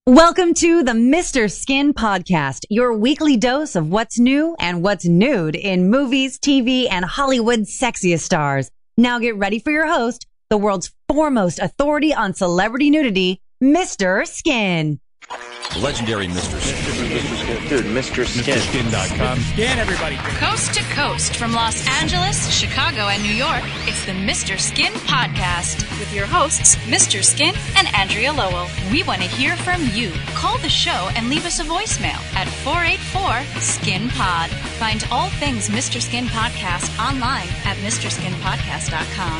Welcome to the Mr. Skin Podcast, your weekly dose of what's new and what's nude in movies, TV, and Hollywood's sexiest stars. Now get ready for your host, the world's foremost authority on celebrity nudity, Mr. Skin. Legendary Mr. Skin. Dude, Mr. Skin. MrSkin.com. Skin, everybody. Coast to coast from Los Angeles, Chicago, and New York, it's the Mr. Skin Podcast with your hosts, Mr. Skin and Andrea Lowell. We want to hear from you. Call the show and leave us a voicemail at 484-SKIN-POD. Find all things Mr. Skin Podcast online at MrSkinPodcast.com.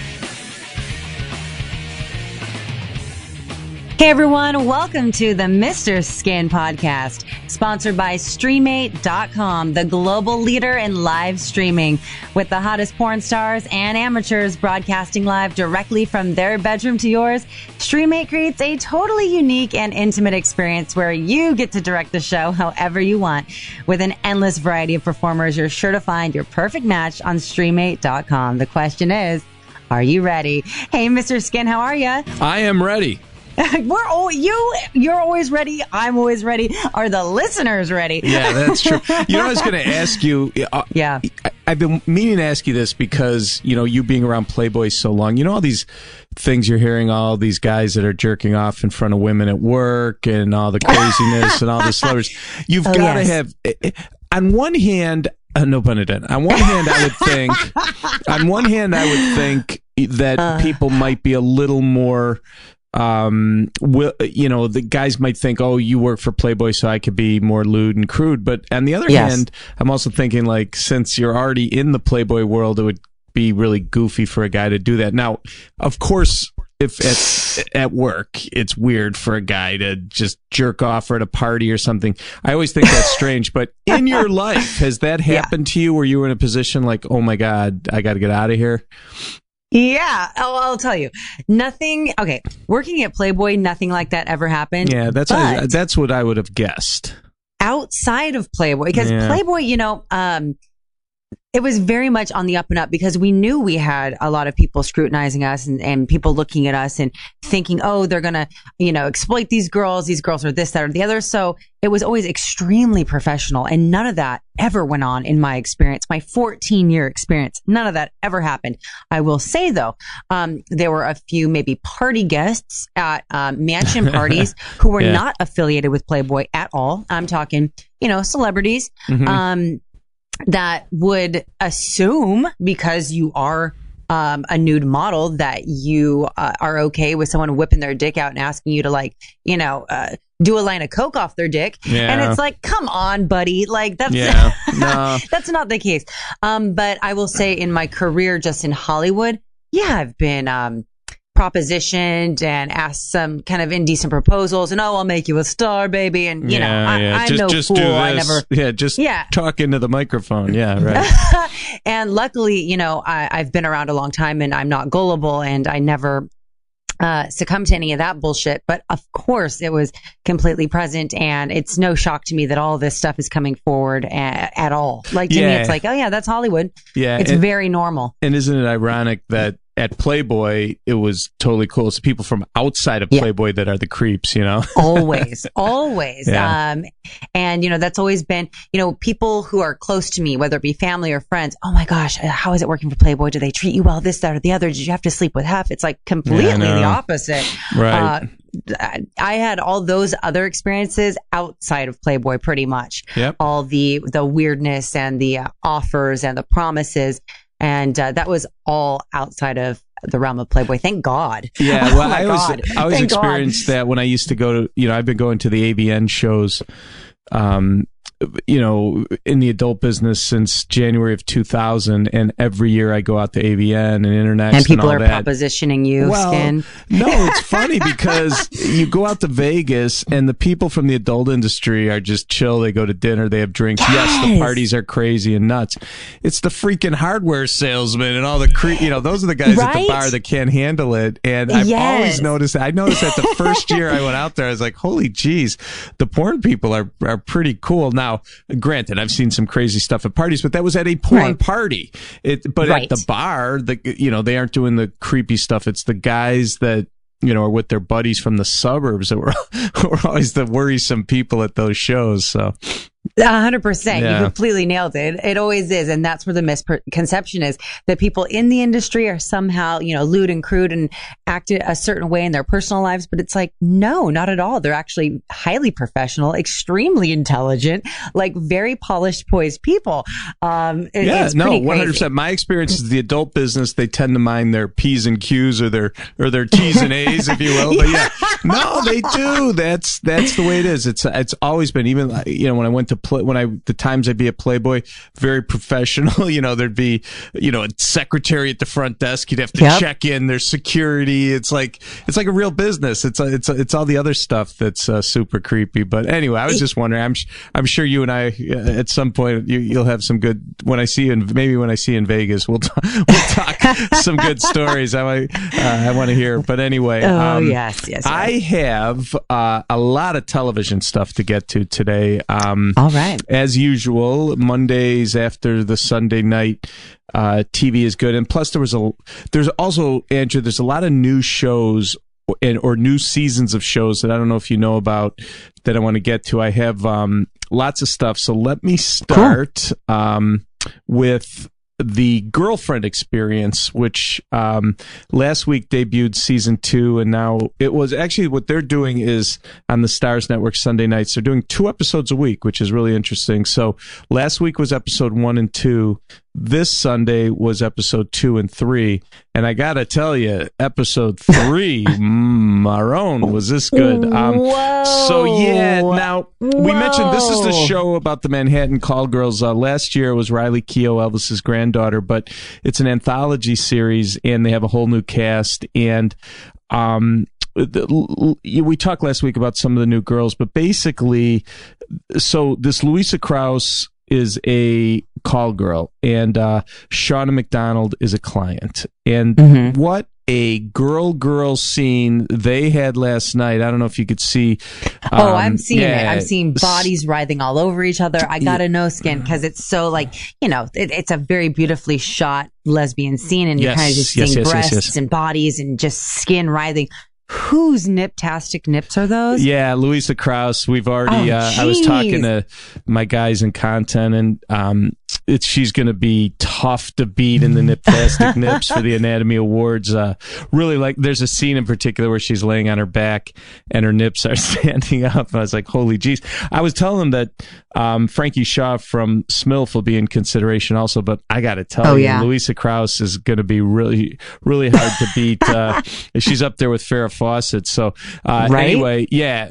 Hey everyone, welcome to the Mr. Skin Podcast, sponsored by Streamate.com, the global leader in live streaming, with the hottest porn stars and amateurs broadcasting live directly from their bedroom to yours. Streamate creates a totally unique and intimate experience where you get to direct the show however you want. With an endless variety of performers, you're sure to find your perfect match on Streamate.com. The question is, are you ready? Hey, Mr. Skin, how are you? I am ready. You're always ready. I'm always ready. Are the listeners ready? Yeah, that's true. You know, I was going to ask you. Yeah. I've been meaning to ask you this because, you know, you being around Playboy so long, you know, all these things you're hearing, all these guys that are jerking off in front of women at work and all the craziness and all the celebrities. You've got to have, on one hand, no pun intended. On one hand, I would think that people might be a little more, you know, the guys might think, oh, you work for Playboy, so I could be more lewd and crude. But on the other hand, I'm also thinking, like, since you're already in the Playboy world, it would be really goofy for a guy to do that. Now, of course, if at work, it's weird for a guy to just jerk off or at a party or something. I always think that's strange. But in your life, has that happened to you where you were in a position like, oh my God, I got to get out of here? Yeah, I'll tell you. Nothing. Okay, working at Playboy, nothing like that ever happened. Yeah, that's what I would have guessed. Outside of Playboy, because Playboy, you know, it was very much on the up and up because we knew we had a lot of people scrutinizing us and people looking at us and thinking, oh, they're going to, you know, exploit these girls. These girls are this, that, or the other. So it was always extremely professional. And none of that ever went on in my experience, my 14-year experience. None of that ever happened. I will say, though, there were a few maybe party guests at mansion parties who were not affiliated with Playboy at all. I'm talking, you know, celebrities. That would assume because you are a nude model that you are okay with someone whipping their dick out and asking you to, like, you know, do a line of coke off their dick. Yeah. And it's like, come on, buddy. Like, that's that's not the case. But I will say in my career just in Hollywood, I've been propositioned and asked some kind of indecent proposals and, oh, I'll make you a star, baby. And, you know, I'm no fool. I never. Talk into the microphone. Yeah, right. And luckily, you know, I've been around a long time and I'm not gullible and I never succumb to any of that bullshit. But of course, it was completely present. And it's no shock to me that all this stuff is coming forward at all. Like, to me, it's like, oh, yeah, that's Hollywood. Yeah. It's very normal. And isn't it ironic that at Playboy, it was totally cool. It's people from outside of Playboy that are the creeps, you know? Always. Yeah. And, you know, that's always been, you know, people who are close to me, whether it be family or friends. Oh my gosh, how is it working for Playboy? Do they treat you well? This, that, or the other? Did you have to sleep with Hef? It's like completely the opposite. Right. I had all those other experiences outside of Playboy pretty much. Yep. All the weirdness and the offers and the promises. And that was all outside of the realm of Playboy. Thank God. Yeah, well, I always experienced that when I used to go to, you know, I've been going to the AVN shows, you know, in the adult business since January of 2000, and every year I go out to AVN and Internext and people and all are that. propositioning you, Skin. No, it's funny because you go out to Vegas and the people from the adult industry are just chill. They go to dinner, they have drinks. Yes, the parties are crazy and nuts. It's the freaking hardware salesman and all the you know, those are the guys at the bar that can't handle it. And I've always noticed that. I noticed that the first year I went out there, I was like, holy geez, the porn people are pretty cool. Now, granted, I've seen some crazy stuff at parties, but that was at a porn party. But at the bar, you know, they aren't doing the creepy stuff. It's the guys that or with their buddies from the suburbs that were always the worrisome people at those shows. So 100%. You completely nailed it. It always is. And that's where the misconception is, that people in the industry are somehow, lewd and crude and act a certain way in their personal lives. But it's like, no, not at all. They're actually highly professional, extremely intelligent, like very polished, poised people. It's 100%. My experience is the adult business, they tend to mind their P's and Q's or their T's and A's, if you will. But no, they do. That's the way it is. It's always been, even, when I went to the times I'd be at Playboy, very professional. There'd be, a secretary at the front desk. You'd have to check in. There's security. It's like a real business. It's all the other stuff that's super creepy. But anyway, I was just wondering. I'm sure you and I at some point you'll have some good. When I see you in Vegas, we'll talk some good stories. I want to hear. But anyway, yes. I have a lot of television stuff to get to today. All right. As usual, Mondays after the Sunday night TV is good. And plus there's also, Andrew, there's a lot of new shows or new seasons of shows that I don't know if you know about that I want to get to. I have lots of stuff. So let me start with The Girlfriend Experience, which last week debuted season 2, and now it was actually what they're doing is on the Starz Network Sunday nights. They're doing 2 episodes a week, which is really interesting. So last week was episode 1 and 2. This Sunday was episode 2 and 3. And I got to tell you, episode 3, Maroon, was this good. Now we mentioned this is the show about the Manhattan Call Girls. Last year it was Riley Keough, Elvis's granddaughter, but it's an anthology series and they have a whole new cast. And we talked last week about some of the new girls, but basically, so this Louisa Krause is a call girl, and Shauna McDonald is a client. And what a girl scene they had last night. I don't know if you could see. I'm seeing it. I'm seeing bodies writhing all over each other. I gotta know, Skin, because it's so it's a very beautifully shot lesbian scene, and you're kind of just seeing breasts and bodies and just skin writhing. Whose niptastic nips are those? Yeah, Louisa Krause. We've already. I was talking to my guys in content, and she's going to be tough to beat in the niptastic nips for the Anatomy Awards. Really, there's a scene in particular where she's laying on her back and her nips are standing up. And I was like, holy jeez. I was telling them that Frankie Shaw from Smilf will be in consideration also, but I got to tell you, Louisa Krause is going to be really, really hard to beat. She's up there with Farrah Fawcett. So anyway,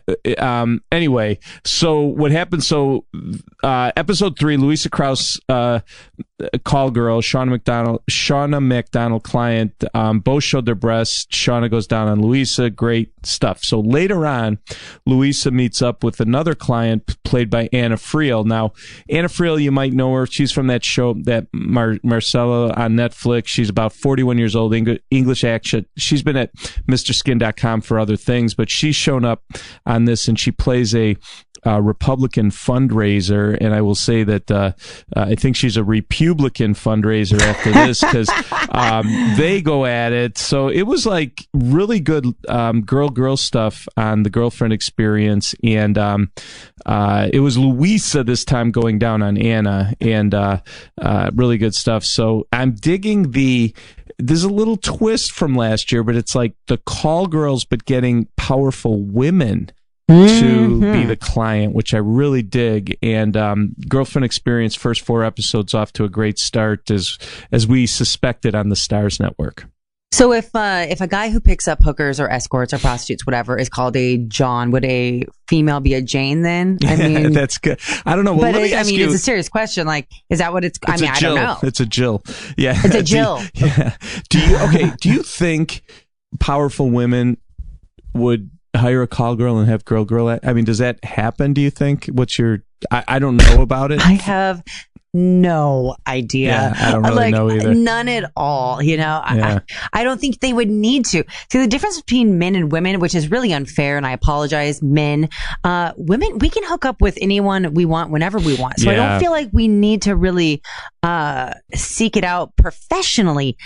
so what happened? So episode 3, Louisa Krause, call girl, Shauna McDonald client, both showed their breasts. Shauna goes down on Louisa. Great stuff. So later on, Louisa meets up with another client played by Anna Friel. Now, Anna Friel, you might know her. She's from that show, that Marcella on Netflix. She's about 41 years old, English accent. She's been at MrSkin.com for other things, but she's shown up on this, and she plays a Republican fundraiser, and I will say that I think she's a Republican fundraiser after this, because they go at it. So it was like really good girl stuff on The Girlfriend Experience, and it was Louisa this time going down on Anna, and really good stuff. So I'm digging there's a little twist from last year, but it's like the call girls, but getting powerful women to be the client, which I really dig. And Girlfriend Experience, first 4 episodes off to a great start, as we suspected, on the Starz Network. So if a guy who picks up hookers or escorts or prostitutes, whatever, is called a John, would a female be a Jane then? I mean, that's good. I don't know. Well, let me ask you. It's a serious question. Like, is that what it's? I mean, I don't know. It's a Jill. Yeah, it's a Jill. Do you think powerful women would hire a call girl and have girl at? I mean, does that happen, do you think? I don't know about it. I have no idea. Yeah, I don't really know either. None at all. I don't think they would need to. See, the difference between men and women, which is really unfair, and I apologize, women, we can hook up with anyone we want whenever we want. So I don't feel like we need to really seek it out professionally.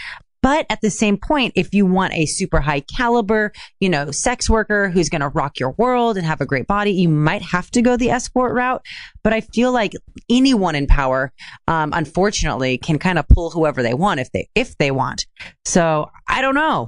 But at the same point, if you want a super high caliber, sex worker who's going to rock your world and have a great body, you might have to go the escort route. But I feel like anyone in power, unfortunately, can kind of pull whoever they want if they want. So I don't know.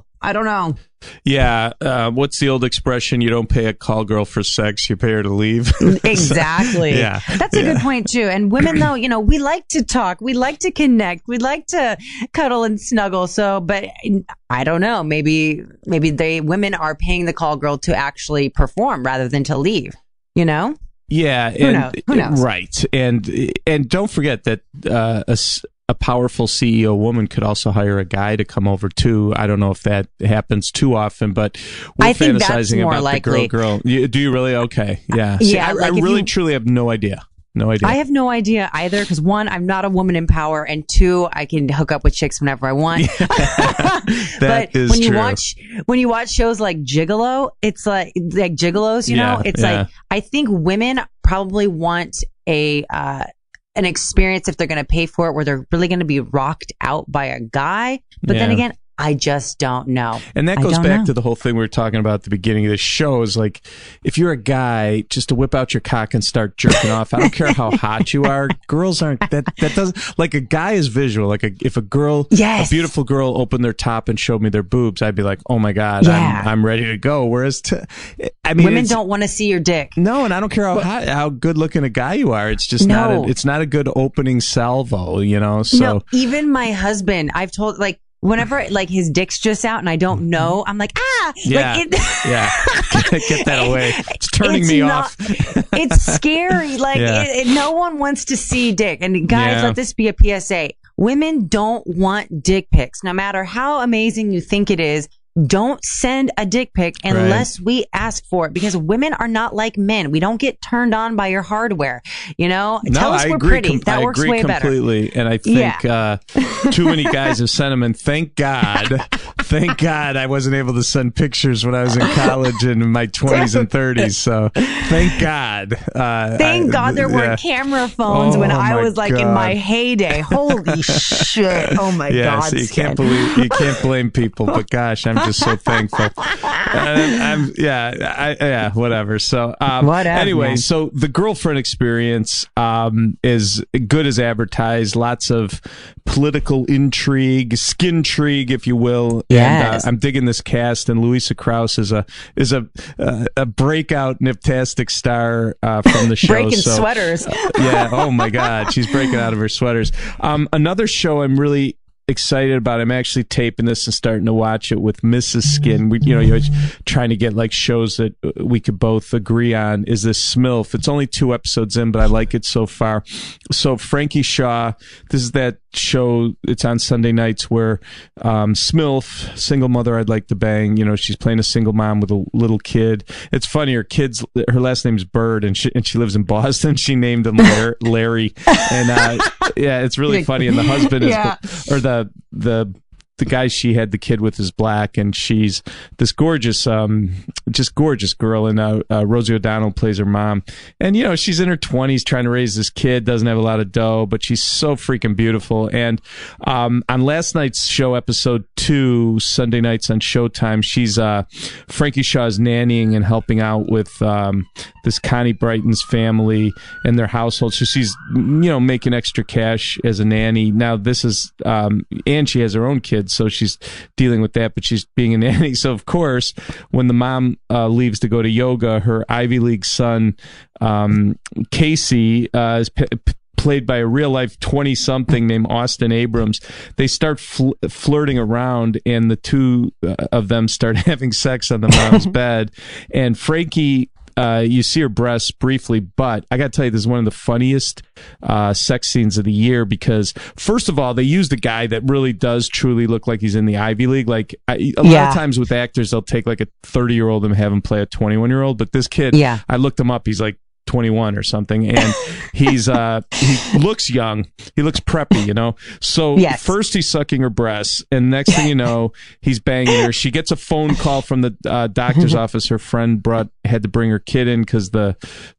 Yeah. What's the old expression? You don't pay a call girl for sex, you pay her to leave. Exactly. So, yeah. That's a good point too. And women though, we like to talk, we like to connect, we like to cuddle and snuggle. So, but I don't know, maybe women are paying the call girl to actually perform rather than to leave, Yeah. Who knows? Right. And don't forget that, a powerful CEO woman could also hire a guy to come over too. I don't know if that happens too often, but we're fantasizing about likely. The girl. Do you really? Okay. Yeah. See, yeah. I really truly have no idea. No idea. I have no idea either because one, I'm not a woman in power, and two, I can hook up with chicks whenever I want. But when you watch shows like Gigolo, it's like gigolos, it's like I think women probably want an experience if they're going to pay for it where they're really going to be rocked out by a guy. But then again, I just don't know. And that goes back to the whole thing we were talking about at the beginning of the show is like, if you're a guy, just to whip out your cock and start jerking off, I don't care how hot you are. Girls aren't, that doesn't, like a guy is visual. Like if a beautiful girl opened their top and showed me their boobs, I'd be like, oh my God, I'm ready to go. Whereas, women don't want to see your dick. No, and I don't care how good looking a guy you are. It's just it's not a good opening salvo, So no, even my husband, I've told whenever his dick's just out and I don't know, I'm like, yeah, get that away. It's turning me off. It's scary. No one wants to see dick. And guys, let this be a PSA. Women don't want dick pics, no matter how amazing you think it is. Don't send a dick pic unless we ask for it, because women are not like men. We don't get turned on by your hardware. Tell us we're pretty. That works way better. I agree completely. And I think too many guys have sent them. And thank God I wasn't able to send pictures when I was in college and in my 20s and 30s. So thank God. Thank God there weren't camera phones when I was in my heyday. Holy shit. Oh my God. So you can't blame people, but gosh, I'm just so thankful. Whatever. So, anyway, so the girlfriend experience is good as advertised. Lots of political intrigue, skintrigue, if you will. Yes. And I'm digging this cast, and Louisa Krause is a breakout Niptastic star from the show. Breaking sweaters. Oh my God, she's breaking out of her sweaters. Another show I'm really excited about. I'm actually taping this and starting to watch it with Mrs. Skin. You're trying to get shows that we could both agree on. Is this Smilf? It's only 2 episodes in, but I like it so far. So Frankie Shaw, this is that show. It's on Sunday nights where Smilf, single mother I'd like to bang. She's playing a single mom with a little kid. It's funny. Her last name's Bird, and she lives in Boston. She named him Larry, and it's really funny. And the husband is the guy she had the kid with is black, and she's this gorgeous, just gorgeous girl. And Rosie O'Donnell plays her mom. And, she's in her 20s trying to raise this kid, doesn't have a lot of dough, but she's so freaking beautiful. And on last night's show, episode 2, Sunday nights on Showtime, she's Frankie Shaw's nannying and helping out with this Connie Brighton's family and their household. So she's, making extra cash as a nanny. Now, this is, and she has her own kids, so she's dealing with that, but she's being a nanny. So, of course, when the mom leaves to go to yoga, her Ivy League son, Casey, is played by a real-life 20-something named Austin Abrams. They start flirting around, and the two of them start having sex on the mom's bed. And Frankie... you see her breasts briefly, but I got to tell you, this is one of the funniest sex scenes of the year because, first of all, they used a guy that really does truly look like he's in the Ivy League. A lot of times with actors, they'll take a 30-year-old and have him play a 21-year-old. But this kid, I looked him up. He's 21 or something, and he looks young. He looks preppy, So first he's sucking her breasts, and next thing you know, he's banging her. She gets a phone call from the doctor's office. Her friend had to bring her kid in because the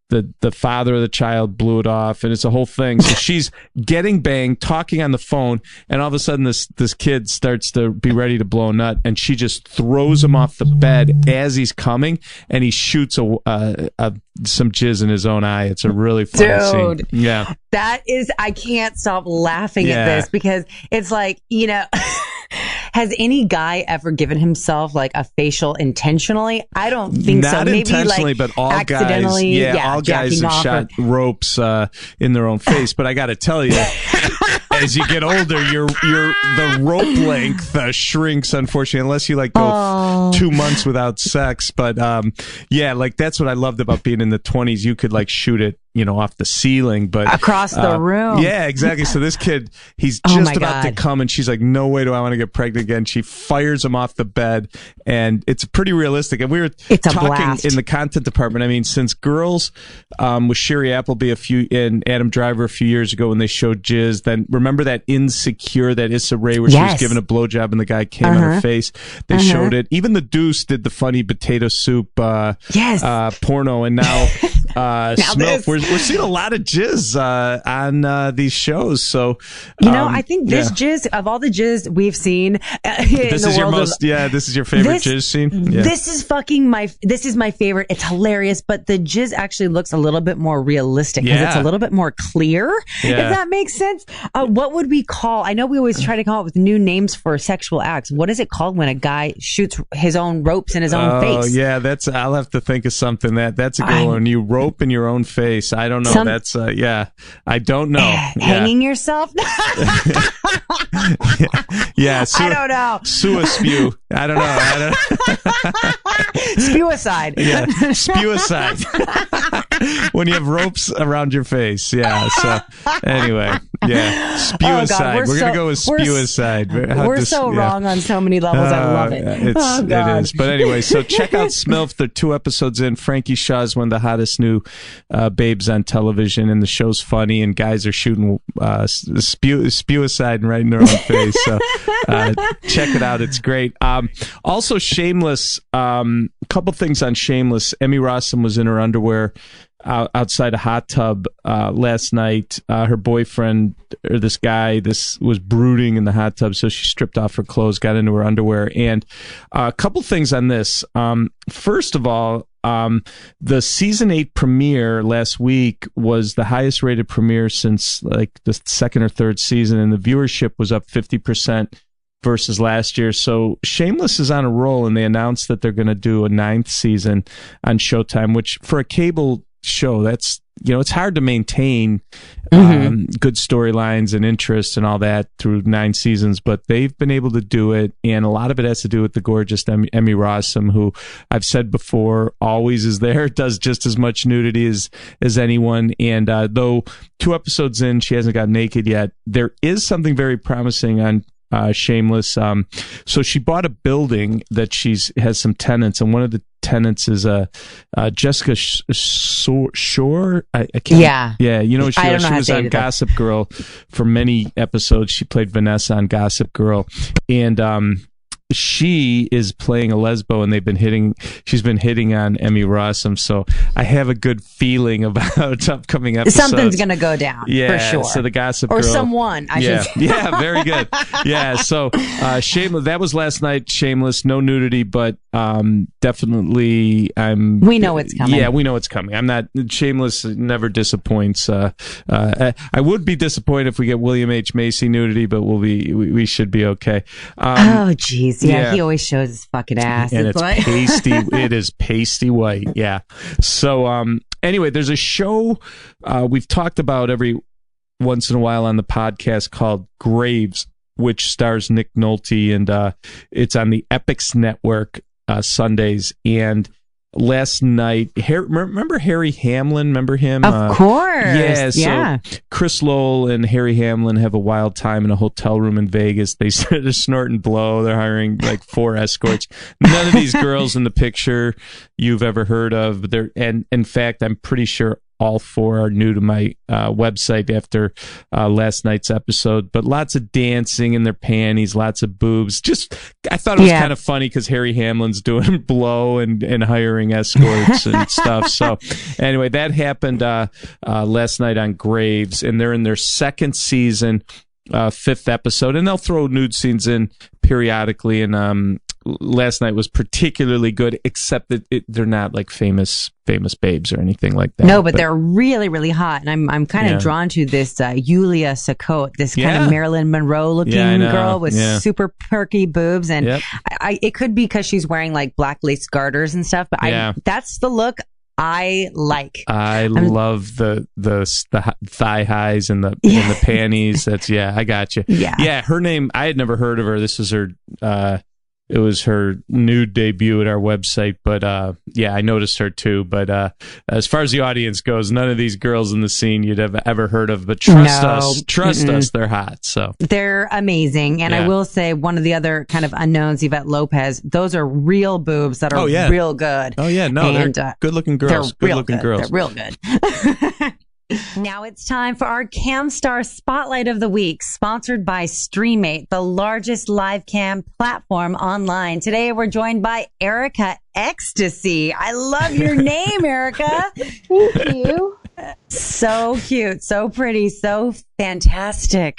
the father of the child blew it off, and it's a whole thing. So she's getting banged, talking on the phone, and all of a sudden this kid starts to be ready to blow a nut, and she just throws him off the bed as he's coming, and he shoots some jizz in his own eye. It's a really funny scene. Yeah. That is, I can't stop laughing at this because it's like, you know, has any guy ever given himself like a facial intentionally? I don't think so. Not Maybe intentionally, like but all accidentally, guys, all guys have shot ropes in their own face. But I got to tell you, as you get older, the rope length shrinks, unfortunately, unless you like go 2 months without sex. But like that's what I loved about being in the 20s. You could like shoot it, you know, off the ceiling, but across the room. Yeah, exactly. So this kid, he's just about to come, and she's like, "No way do I want to get pregnant again." She fires him off the bed, and it's pretty realistic. And we were talking in the content department. I mean, since Girls with Sherry Appleby and Adam Driver a few years ago when they showed jizz, then remember that Insecure, that Issa Rae where she was given a blowjob and the guy came on her face. They showed it. Even The Deuce did the funny potato soup porno, and now Smilf. We're seeing a lot of jizz on these shows. So you know, I think this jizz, of all the jizz we've seen, this is your favorite jizz scene. Yeah. This is my favorite. It's hilarious, but the jizz actually looks a little bit more realistic because it's a little bit more clear. If that makes sense. What would we call? I know we always try to come up with new names for sexual acts. What is it called when a guy shoots his own ropes in his own face? Oh yeah, I'll have to think of something. That's a good one. You rope in your own face. I don't know. I don't know. Hanging yourself? I don't know. Spew. I don't know. Spewicide. Yeah, spewicide. When you have ropes around your face. Yeah. So anyway, spewicide. We're gonna go with spewicide. We're so wrong on so many levels. I love it. It is. But anyway, so check out Smilf. They're 2 episodes in. Frankie Shaw is one of the hottest new babes on television, and the show's funny, and guys are shooting spewicide right in their own face. So check it out. It's great. Also, Shameless. Couple things on Shameless. Emmy Rossum was in her underwear outside a hot tub last night. Her boyfriend, or this guy, was brooding in the hot tub, so she stripped off her clothes, got into her underwear. And a couple things on this. First of all, the season 8 premiere last week was the highest rated premiere since like the second or third season, and the viewership was up 50% versus last year. So Shameless is on a roll, and they announced that they're going to do a 9th season on Showtime, which for a cable show, that's, you know, it's hard to maintain good storylines and interest and all that through 9 seasons, but they've been able to do it, and a lot of it has to do with the gorgeous Emmy Rossum, who I've said before always is there, does just as much nudity as anyone, and though 2 episodes in she hasn't got naked yet, there is something very promising on Shameless. So she bought a building that has some tenants, and one of the tenants is Jessica Shore. I can't. Yeah. You know, she was on Gossip Girl for many episodes. She played Vanessa on Gossip Girl, and she is playing a lesbo, and she's been hitting on Emmy Rossum, so I have a good feeling about upcoming episodes. Something's gonna go down, for sure. So the Gossip Girl, or someone, I should say. Yeah, very good. Yeah, so Shameless, that was last night. Shameless, no nudity, but definitely we know it's coming. Yeah, we know it's coming. I'm not Shameless. Never disappoints. I would be disappointed if we get William H. Macy nudity, but we should be okay. Oh, geez. Yeah, he always shows his fucking ass. And it's pasty. It is pasty white. Yeah. So, anyway, there's a show we've talked about every once in a while on the podcast called Graves, which stars Nick Nolte, and it's on the Epix network Sundays. And last night, remember Harry Hamlin? Remember him? Of course. Yeah. So Chris Lowell and Harry Hamlin have a wild time in a hotel room in Vegas. They started snorting blow. They're hiring like 4 escorts. None of these girls in the picture you've ever heard of. And in fact, I'm pretty sure all 4 are new to my website after last night's episode. But lots of dancing in their panties, lots of boobs. I thought it was kind of funny because Harry Hamlin's doing blow and hiring escorts and stuff. So anyway, that happened last night on Graves, and they're in their 2nd season, 5th episode, and they'll throw nude scenes in periodically. And last night was particularly good, except that they're not like famous babes or anything like that. No, but they're really, really hot, and I'm kind of drawn to this Yulia Sakot, this kind of Marilyn Monroe looking girl with super perky boobs, and it could be because she's wearing like black lace garters and stuff, but that's the look I like. I love the thigh highs and the panties. That's I got you. Yeah. Her name, I had never heard of her. This is her. It was her nude debut at our website, but I noticed her too. But as far as the audience goes, none of these girls in the scene you'd have ever heard of. But trust us, they're hot. So they're amazing. And I will say, one of the other kind of unknowns, Yvette Lopez, those are real boobs that are real good. Oh yeah, no, they're good-looking girls. Good-looking girls. They're real good. Now it's time for our CamStar Spotlight of the Week, sponsored by Streamate, the largest live cam platform online. Today we're joined by Erica Ecstasy. I love your name, Erica. Thank you. So cute, so pretty, so fantastic.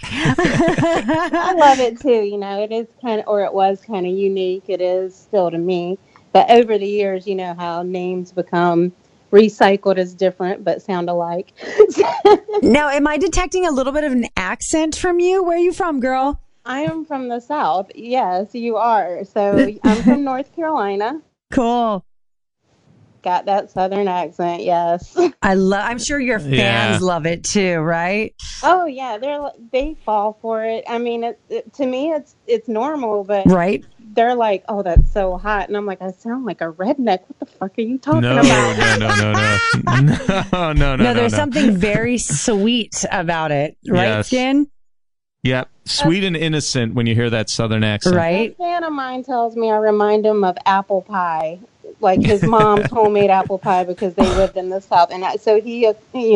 I love it too. You know, it is it was kind of unique. It is still to me. But over the years, you know how names become recycled as different but sound alike. Now, am I detecting a little bit of an accent from you? Where are you from, girl? I am from the South. Yes, you are. So I'm from North Carolina. Cool. Got that Southern accent, yes. I'm sure your fans love it too, right? Oh yeah, they fall for it. I mean, to me, it's normal, but right. They're like, oh, that's so hot. And I'm like, I sound like a redneck. What the fuck are you talking about? No. There's something very sweet about it, right, Skin? Yep. Sweet and innocent when you hear that Southern accent. Right. A fan of mine tells me I remind him of apple pie. Like his mom's homemade apple pie because they lived in the South. And so he,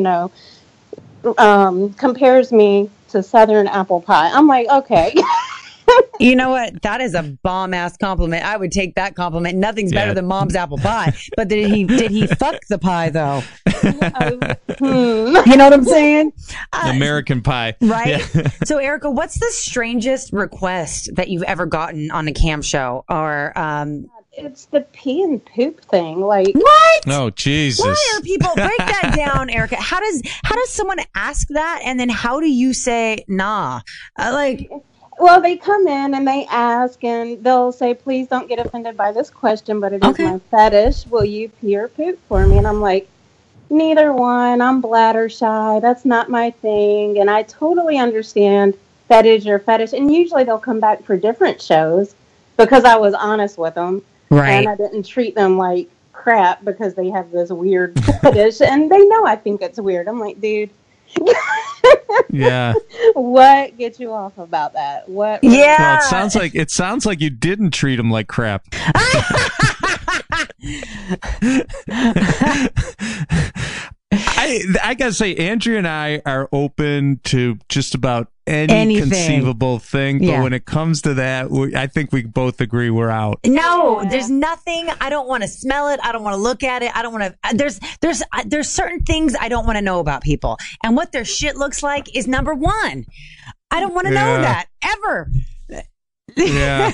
compares me to Southern apple pie. I'm like, okay. You know what? That is a bomb-ass compliment. I would take that compliment. Nothing's better than mom's apple pie. But did he fuck the pie, though? You know what I'm saying? American pie. Right? Yeah. So, Erica, what's the strangest request that you've ever gotten on a cam show? Or it's the pee and poop thing. Like, what? Oh, Jesus. Why are people, break that down, Erica? How does someone ask that, and then how do you say nah? Well, they come in and they ask, and they'll say, please don't get offended by this question, but it is my fetish. Will you pee or poop for me? And I'm like, neither one. I'm bladder shy. That's not my thing. And I totally understand that is your fetish. And usually they'll come back for different shows because I was honest with them. Right. And I didn't treat them like crap because they have this weird fetish. And they know I think it's weird. I'm like, dude. Yeah. What gets you off about that? What? Yeah. Well, it sounds like you didn't treat him like crap. I gotta say, Andrea and I are open to just about anything. Conceivable thing, but when it comes to that, I think we both agree we're out. No, there's nothing. I don't want to smell it. I don't want to look at it. I don't want to. There's certain things I don't want to know about people, and what their shit looks like is number one. I don't want to know that ever. Yeah.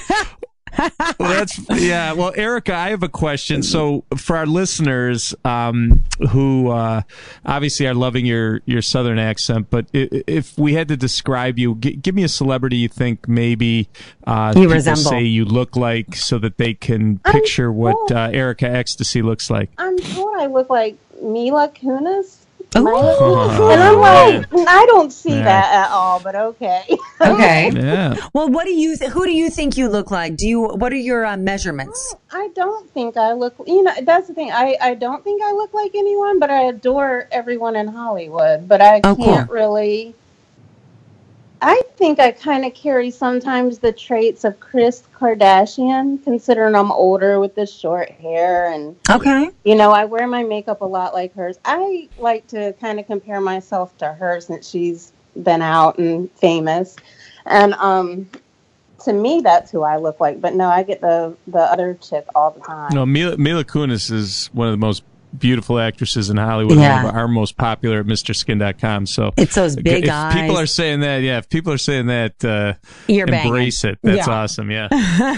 Well, Erica, I have a question. So for our listeners who obviously are loving your Southern accent, but if we had to describe you, give me a celebrity you think maybe you resemble, say you look like, so that they can picture what Erica Ecstasy looks like. I'm told I look like Mila Kunis. And I'm like, I don't see that at all, but okay. Okay. Yeah. Well, who do you think you look like? What are your measurements? I don't think I look, that's the thing. I don't think I look like anyone, but I adore everyone in Hollywood, but I can't really I think I kind of carry sometimes the traits of Kris Kardashian, considering I'm older with the short hair. And, okay, you know, I wear my makeup a lot like hers. I like to kind of compare myself to her since she's been out and famous. And to me, that's who I look like. But no, I get the other chick all the time. No, Mila Kunis is one of the most beautiful actresses in Hollywood. Our most popular at MrSkin.com. So it's those big if eyes. People are saying that. Yeah, if people are saying that, you're embrace banging. it. That's awesome. Yeah.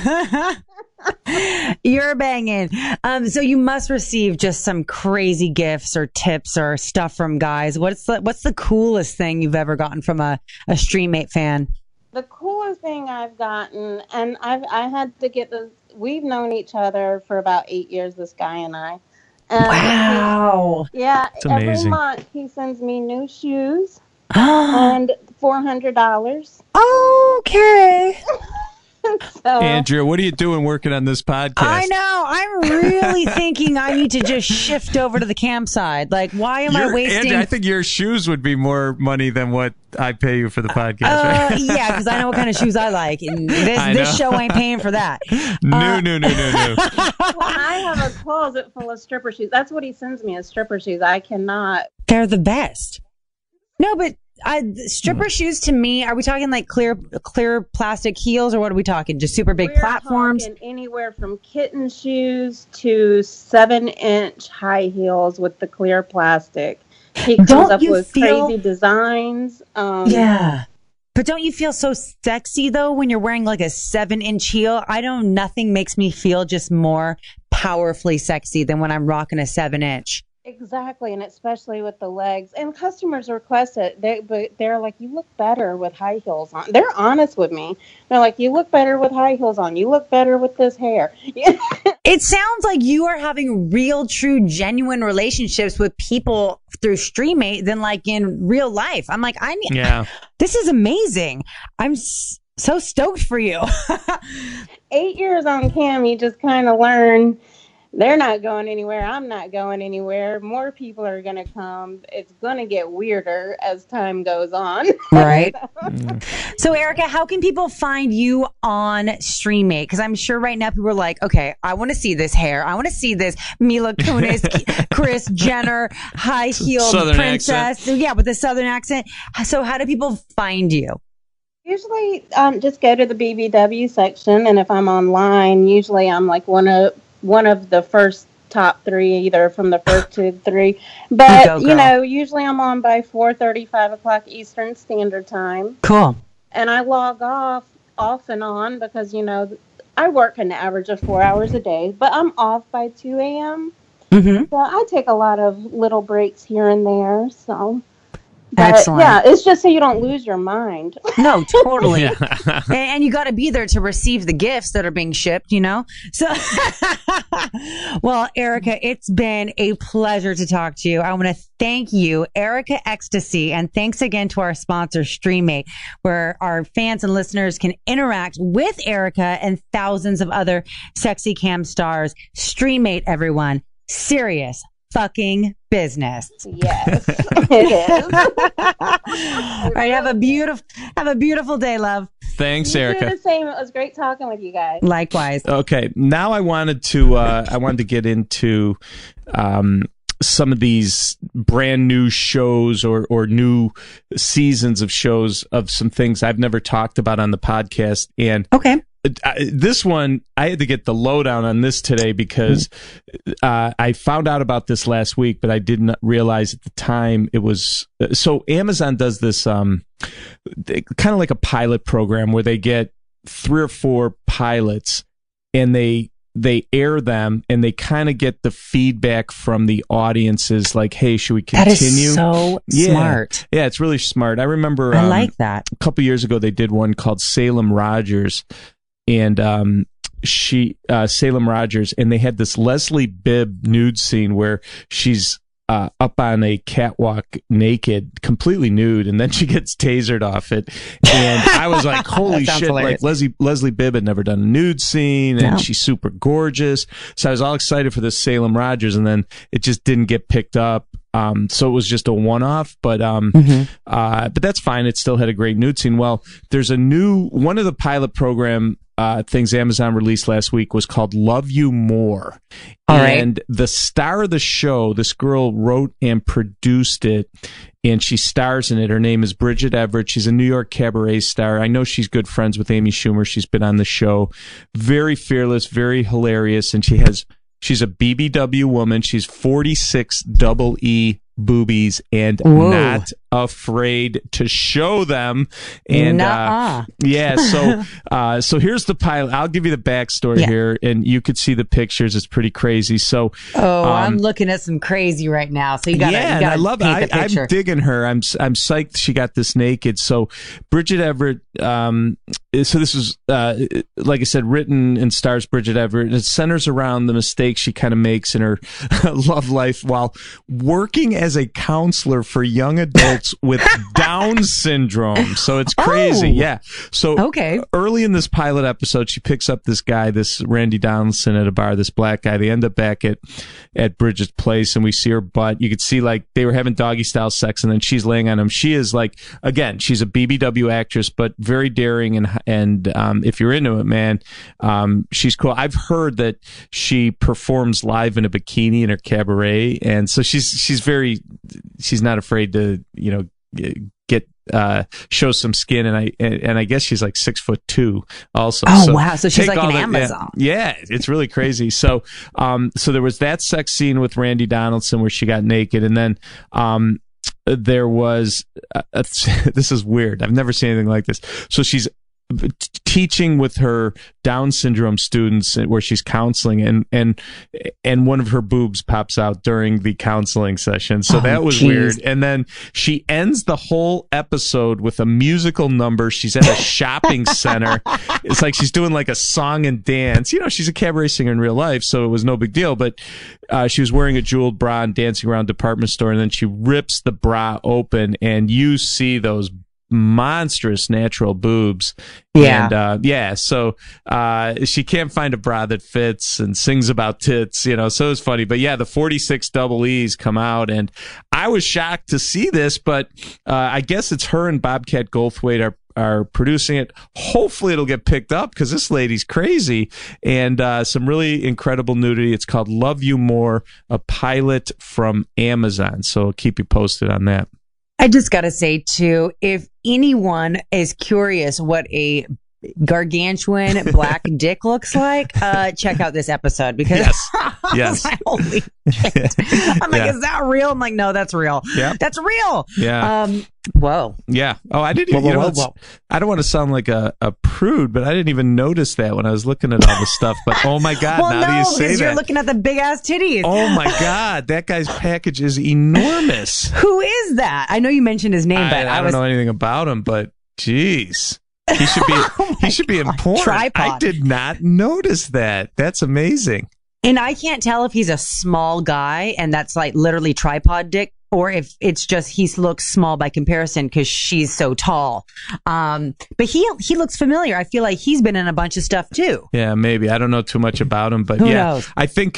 You're banging. So you must receive just some crazy gifts or tips or stuff from guys. What's the coolest thing you've ever gotten from a StreamMate fan? The coolest thing I've gotten, and I had to get this. We've known each other for about 8 years. This guy and I. And wow. Every month he sends me new shoes and $400. Okay. So, Andrea, what are you doing working on this podcast? I know. I'm really thinking I need to just shift over to the camp side. Like, why am I wasting? Andrea, I think your shoes would be more money than what I pay you for the podcast. Right? Yeah, because I know what kind of shoes I like, and this show ain't paying for that. No. Well, I have a closet full of stripper shoes. That's what he sends me, is stripper shoes. I cannot. They're the best. No, but stripper shoes to me, are we talking like clear plastic heels, or what are we talking? Just super big platforms? Talking anywhere from kitten shoes to 7-inch high heels with the clear plastic. He comes up with crazy designs. Yeah. But don't you feel so sexy though when you're wearing like a 7-inch heel? I don't. Nothing makes me feel just more powerfully sexy than when I'm rocking a 7-inch. Exactly, and especially with the legs. And customers request it. They're like, you look better with high heels on. They're honest with me. They're like, you look better with high heels on. You look better with this hair. It sounds like you are having real, true, genuine relationships with people through StreamMate than like in real life. I'm like, this is amazing. I'm so stoked for you. 8 years on cam, you just kind of learn. They're not going anywhere. I'm not going anywhere. More people are going to come. It's going to get weirder as time goes on. Right. So, Erica, how can people find you on StreamMate? Because I'm sure right now people are like, okay, I want to see this hair. I want to see this Mila Kunis, Kris Jenner, high-heeled Southern princess. Accent. Yeah, with the Southern accent. So how do people find you? Usually just go to the BBW section. And if I'm online, usually I'm like one of the first top three, either from the first 2 to 3. But, you know, usually I'm on by 4:30, 5 o'clock Eastern Standard Time. Cool. And I log off and on because, you know, I work an average of 4 hours a day, but I'm off by 2 a.m. Mm-hmm. So I take a lot of little breaks here and there. So. But, excellent. Yeah, it's just so you don't lose your mind. No, totally. And you got to be there to receive the gifts that are being shipped, you know? So, well, Erica, it's been a pleasure to talk to you. I want to thank you, Erica Ecstasy, and thanks again to our sponsor, StreamMate, where our fans and listeners can interact with Erica and thousands of other sexy cam stars. StreamMate, everyone. Serious fucking business. Yes, it is. All right, have a beautiful day, love. Thanks, You Erica. do the same. It was great talking with you guys. Likewise. Okay, now I wanted to get into some of these brand new shows or new seasons of shows of some things I've never talked about on the podcast. And okay. This one, I had to get the lowdown on this today because I found out about this last week, but I didn't realize at the time it was. So Amazon does this kind of like a pilot program where they get 3 or 4 pilots and they air them and they kind of get the feedback from the audiences like, hey, should we continue? That is so smart. Yeah, it's really smart. I remember I like that. A couple years ago they did one called Salem Rogers. And Salem Rogers, and they had this Leslie Bibb nude scene where she's up on a catwalk naked, completely nude, and then she gets tasered off it. And I was like, holy shit, hilarious. Like Leslie Bibb had never done a nude scene, and she's super gorgeous. So I was all excited for this Salem Rogers, and then it just didn't get picked up. so it was just a one-off, but that's fine. It still had a great nude scene. Well, there's one of the pilot program things Amazon released last week was called Love You More. And the star of the show, this girl wrote and produced it, and she stars in it. Her name is Bridget Everett. She's a New York cabaret star. I know she's good friends with Amy Schumer. She's been on the show. Very fearless, very hilarious, and she's a BBW woman. She's 46 double E boobies and not afraid to show them. And so here's the pilot. I'll give you the backstory here, and you could see the pictures. It's pretty crazy. So I'm looking at some crazy right now. So you gotta I love it. I'm digging her. I'm psyched she got this naked. So Bridget Everett, so this is like I said, written and stars Bridget Everett. It centers around the mistakes she kind of makes in her love life while working as a counselor for young adults with Down syndrome. So it's crazy. So early in this pilot episode, she picks up this guy, this Randy Donaldson, at a bar, this black guy. They end up back at Bridget's place, and we see her butt. You could see like they were having doggy style sex, and then she's laying on him. She is like, again, she's a BBW actress, but very daring, and if you're into it, man, she's cool. I've heard that she performs live in a bikini in her cabaret, and so she's not afraid to, show some skin, and I guess she's like 6'2" also. So she's like an Amazon. Yeah, it's really crazy. So there was that sex scene with Randy Donaldson where she got naked, and then there was this is weird. I've never seen anything like this. So she's teaching with her Down syndrome students where she's counseling, and one of her boobs pops out during the counseling session. So that was weird. And then she ends the whole episode with a musical number. She's at a shopping center. It's like she's doing like a song and dance. She's a cabaret singer in real life, so it was no big deal. But she was wearing a jeweled bra and dancing around a department store, and then she rips the bra open, and you see those monstrous natural boobs. So she can't find a bra that fits and sings about tits, so it's funny. But the 46 double E's come out, and I was shocked to see this, but I guess it's her and Bobcat Goldthwait are producing it. Hopefully it'll get picked up because this lady's crazy, and some really incredible nudity. It's called Love You More, a pilot from Amazon, so I'll keep you posted on that. I just got to say, too, if anyone is curious what a gargantuan black dick looks like, check out this episode, because yes. Like, holy shit. I'm like, is that real? I'm like, no, that's real. Yeah. That's real. Yeah. Whoa. Yeah. Oh, I didn't even, I don't want to sound like a prude, but I didn't even notice that when I was looking at all the stuff. But oh my God, now that you say that. You're looking at the big ass titties. Oh my God, that guy's package is enormous. Who is that? I know you mentioned his name, but I don't know anything about him, but geez. He should be he should be in porn. Tripod. I did not notice that. That's amazing. And I can't tell if he's a small guy and that's like literally tripod dick, or if it's just he looks small by comparison because she's so tall. But he looks familiar. I feel like he's been in a bunch of stuff too. Yeah, maybe. I don't know too much about him, but who knows? I think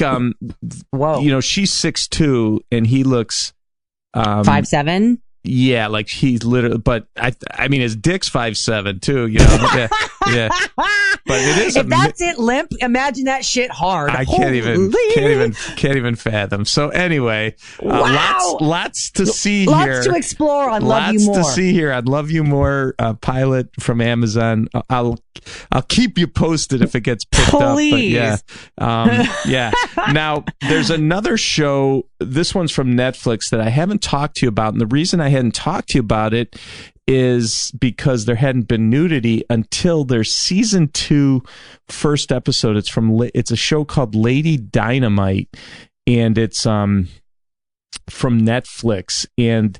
she's 6'2" and he looks 5'7". Yeah, like he's literally, but I mean, his dick's 5'7" too, Yeah. But it is. If that's it, limp. Imagine that shit hard. I can't even fathom. So anyway, wow. lots to see lots here. Lots to explore on Love You More. Lots to see here on Love You More, pilot from Amazon. I'll keep you posted if it gets picked up. Please. But yeah. Now there's another show. This one's from Netflix that I haven't talked to you about, and the reason I hadn't talked to you about it is because there hadn't been nudity until their season 2 first episode. It's a show called Lady Dynamite, and it's from Netflix, and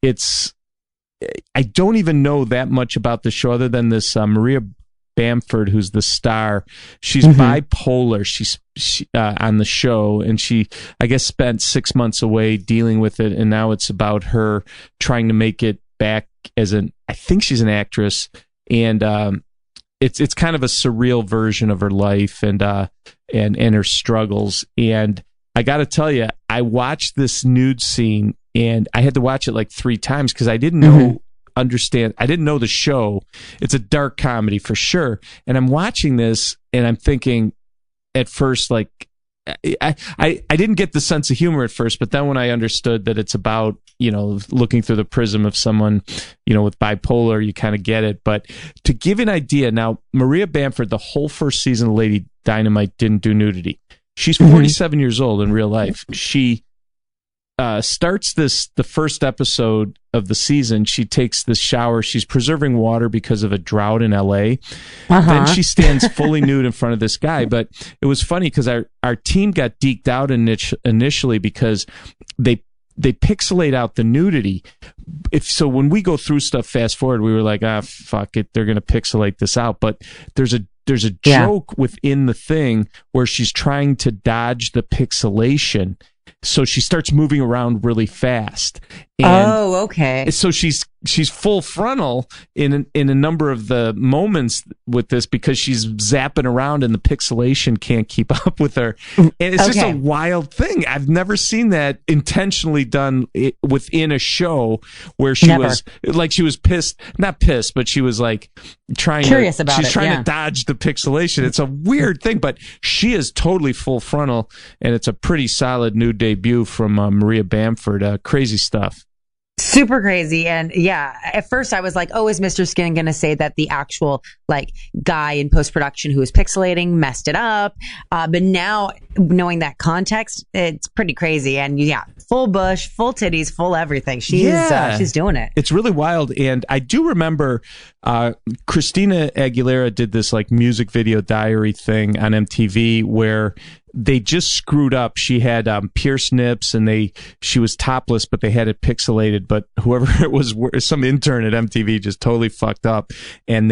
I don't even know that much about the show other than this Maria Bamford, who's the star. She's bipolar. She's on the show, and she, I guess, spent 6 months away dealing with it, and now it's about her trying to make it back I think she's an actress, and it's kind of a surreal version of her life and her struggles. And I got to tell you, I watched this nude scene and I had to watch it like 3 times because I didn't know, I didn't know the show. It's a dark comedy for sure. And I'm watching this and I'm thinking at first, like, I didn't get the sense of humor at first, but then when I understood that it's about, looking through the prism of someone, with bipolar, you kind of get it. But to give an idea, now, Maria Bamford, the whole first season of Lady Dynamite didn't do nudity. She's 47 years old in real life. She starts the first episode of the season. She takes this shower. She's preserving water because of a drought in LA. Then she stands fully nude in front of this guy. But it was funny because our team got deked out initially because they pixelate out the nudity. So when we go through stuff fast forward, we were like, fuck it, they're going to pixelate this out. But there's a joke within the thing where she's trying to dodge the pixelation. So she starts moving around really fast. And okay. So she's full frontal in a number of the moments with this because she's zapping around and the pixelation can't keep up with her. And it's just a wild thing. I've never seen that intentionally done within a show where she was pissed, not pissed, but she was like trying to dodge the pixelation. It's a weird thing, but she is totally full frontal and it's a pretty solid new debut from Maria Bamford. Crazy stuff. Super crazy. And at first I was like, is Mr. Skin going to say that the actual guy in post-production who was pixelating messed it up? But now knowing that context, it's pretty crazy. And full bush, full titties, full everything. She's doing it. It's really wild. And I do remember Christina Aguilera did this music video diary thing on MTV where they just screwed up. She had pierced nips and she was topless, but they had it pixelated. But whoever it was, some intern at MTV just totally fucked up. And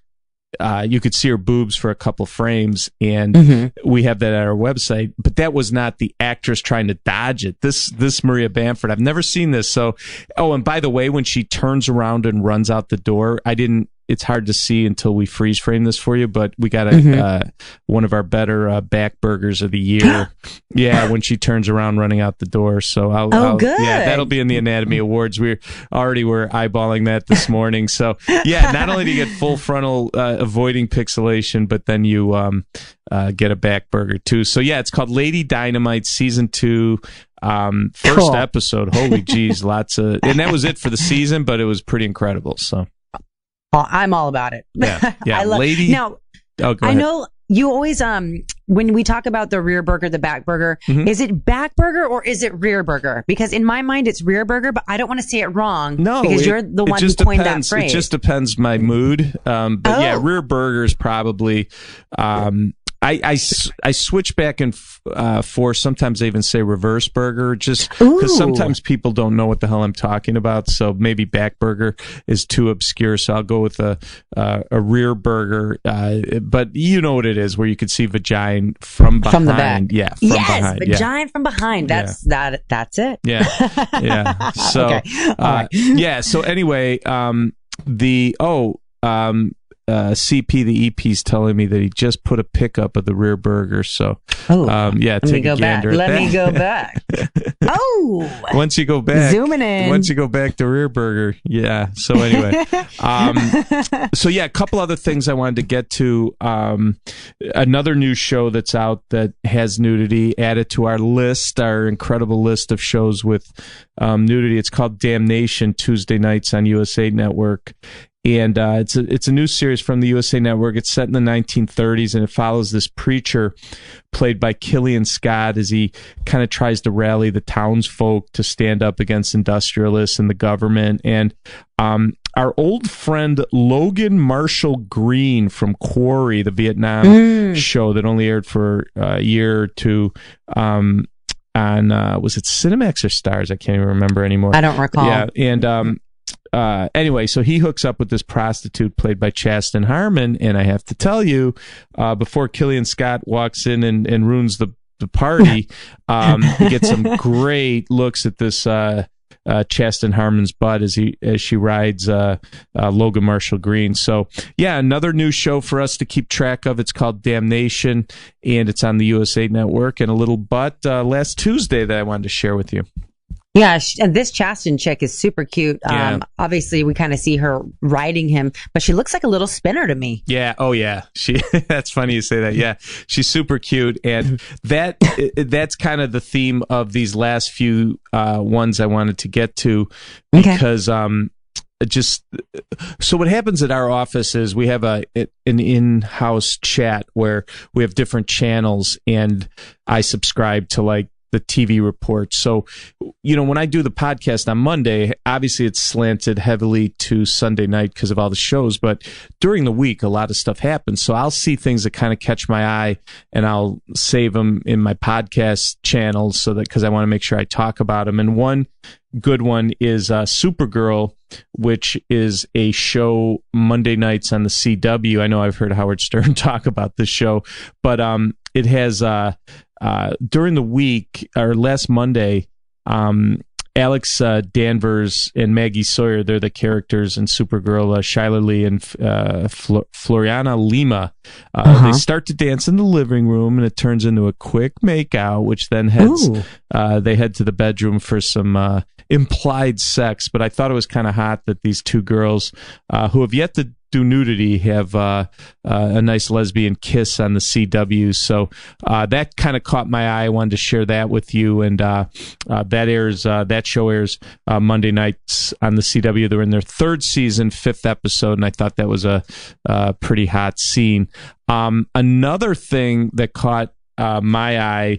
you could see her boobs for a couple frames. And we have that at our website. But that was not the actress trying to dodge it. This Maria Bamford, I've never seen this. So, and by the way, when she turns around and runs out the door, it's hard to see until we freeze frame this for you, but we got one of our better back burgers of the year. When she turns around running out the door. So good. Yeah, that'll be in the Anatomy Awards. We're eyeballing that this morning. So not only do you get full frontal avoiding pixelation, but then you get a back burger too. So it's called Lady Dynamite Season 2. First episode. Holy geez, and that was it for the season, but it was pretty incredible. So. I'm all about it. Yeah. I love Lady. Now, I know you always when we talk about the rear burger, the back burger, is it back burger or is it rear burger? Because in my mind it's rear burger, but I don't want to say it wrong. No, because you're the one who coined that phrase. It just depends my mood. But rear burger is probably. I switch back and forth. Sometimes I even say reverse burger, just because sometimes people don't know what the hell I'm talking about. So maybe back burger is too obscure. So I'll go with a rear burger. But you know what it is, where you could see vagina from behind. From the back. Yeah. Behind. Vagina from behind. That's it. Yeah. So, okay. All right. So anyway, CP, the EP's telling me that he just put a pickup of the rear burger. So, take a gander. Let me go back. Once you go back, zooming in. Once you go back to rear burger, yeah. So anyway, a couple other things I wanted to get to. Another new show that's out that has nudity added to our list, our incredible list of shows with nudity. It's called Damnation, Tuesday nights on USA Network. And it's a new series from the USA Network. It's set in the 1930s, and it follows this preacher played by Killian Scott as he kind of tries to rally the townsfolk to stand up against industrialists and the government. And our old friend Logan Marshall Green from Quarry, the Vietnam show that only aired for a year or two, on was it Cinemax or Stars? I can't even remember anymore. I don't recall. Yeah, and anyway, so he hooks up with this prostitute played by Chasten Harmon, and I have to tell you, before Killian Scott walks in and ruins the party, we get some great looks at this Chastain Harmon's butt as she rides Logan Marshall Green. So yeah, another new show for us to keep track of. It's called Damnation, and it's on the USA Network. And a little butt last Tuesday that I wanted to share with you. Yeah, and this Chastain chick is super cute. Obviously, we kind of see her riding him, but she looks like a little spinner to me. Yeah. Oh, yeah. That's funny you say that. Yeah, she's super cute, and that's kind of the theme of these last few ones I wanted to get to, because so what happens at our office is we have an in-house chat where we have different channels, and I subscribe to like the TV reports. So, when I do the podcast on Monday, obviously it's slanted heavily to Sunday night because of all the shows, but during the week, a lot of stuff happens. So I'll see things that kind of catch my eye, and I'll save them in my podcast channels because I want to make sure I talk about them. And one good one is Supergirl, which is a show Monday nights on the CW. I know I've heard Howard Stern talk about this show, but it has during the week, or last Monday, Alex Danvers and Maggie Sawyer, they're the characters in Supergirl, Shyla Lee and Floriana Lima. They start to dance in the living room, and it turns into a quick makeout, which then they head to the bedroom for some implied sex. But I thought it was kind of hot that these two girls, who have yet to do nudity, have a nice lesbian kiss on the CW. So that kind of caught my eye. I wanted to share that with you. And that show airs Monday nights on the CW. They're in their third season, 5th episode, and I thought that was a pretty hot scene. Another thing that caught my eye.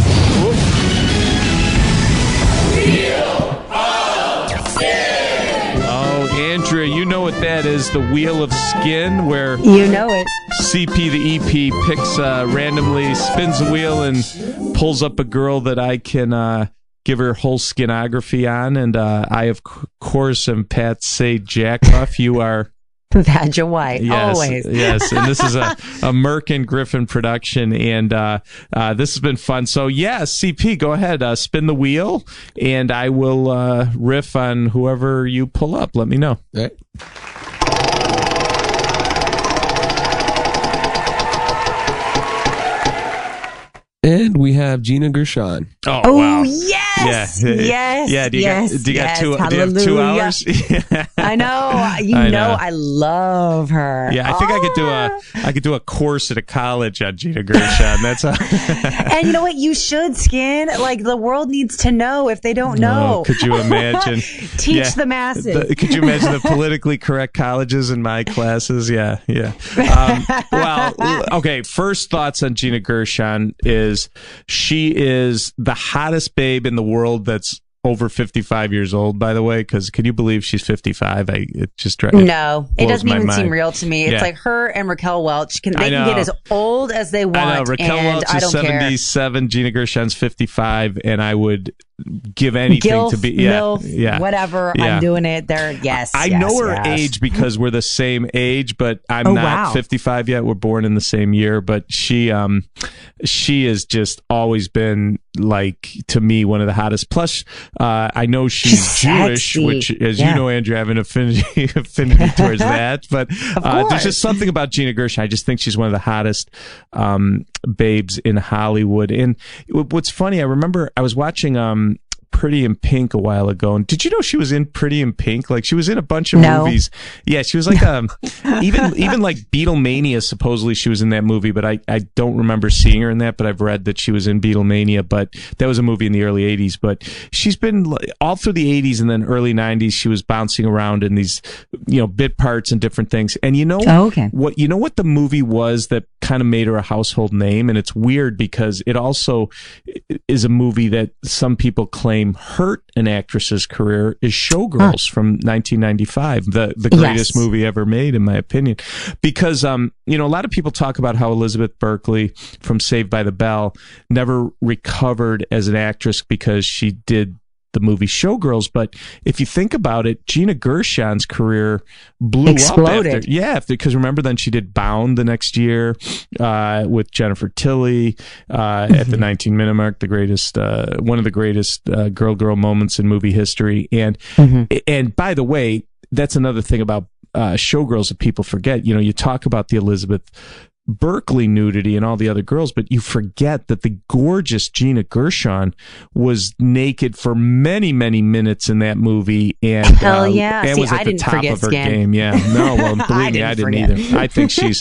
Andrea, you know what that is, the Wheel of Skin, where you know it. CP the EP picks randomly, spins the wheel, and pulls up a girl that I can give her whole skinography on. And I, of course, am Pat Say Jackoff. You are Badger White, yes, always. Yes, and this is a Merck and Griffin production, and this has been fun. So, yeah, CP, go ahead, spin the wheel, and I will riff on whoever you pull up. Let me know. All right. And we have Gina Gershon. Oh wow. Yes! Yeah. Yes! Yeah, do you got 2 hours? I know. You know I love her. Yeah, I think I could do a course at a college on Gina Gershon. That's And you know what? You should, Skin. Like, the world needs to know if they don't know. Could you imagine? Teach the masses. Could you imagine the politically correct colleges in my classes? Yeah. Well, okay, first thoughts on Gina Gershon is she is the hottest babe in the world that's over 55 years old, by the way, because can you believe she's 55? It doesn't even seem real to me. It's like her and Raquel Welch. They can get as old as they want. I know. Raquel Welch is 77, Gina Gershon's 55, and I would give anything Gilf, to be MILF, whatever. I'm doing it. I know her age because we're the same age, but I'm not 55 yet. We're born in the same year, but she has just always been, like, to me, one of the hottest. Plus, I know she's Jewish, sexy. which, as you know, Andrew, I have an affinity towards that. But there's just something about Gina Gershon. I just think she's one of the hottest babes in Hollywood. And what's funny, I remember I was watching Pretty in Pink a while ago, and did you know she was in Pretty in Pink? Like, she was in a bunch of movies. Yeah, she was like even like Beatlemania. Supposedly she was in that movie, but I don't remember seeing her in that. But I've read that she was in Beatlemania. But that was a movie in the early '80s. But she's been all through the '80s and then early '90s. She was bouncing around in these bit parts and different things. And what the movie was that kind of made her a household name. And it's weird because it also is a movie that some people claim hurt an actress's career, is Showgirls from 1995, the greatest movie ever made, in my opinion. Because, a lot of people talk about how Elizabeth Berkley from Saved by the Bell never recovered as an actress because she did the movie Showgirls. But if you think about it, Gina Gershon's career blew exploded. Up because remember then she did Bound the next year with Jennifer Tilly at the 19-minute mark, the greatest, one of the greatest girl moments in movie history. And by the way, that's another thing about Showgirls that people forget. You talk about the Elizabeth Berkley nudity and all the other girls, but you forget that the gorgeous Gina Gershon was naked for many, many minutes in that movie, and and was at the top of her game. Yeah, no, well, believe me, I didn't either. I think she's,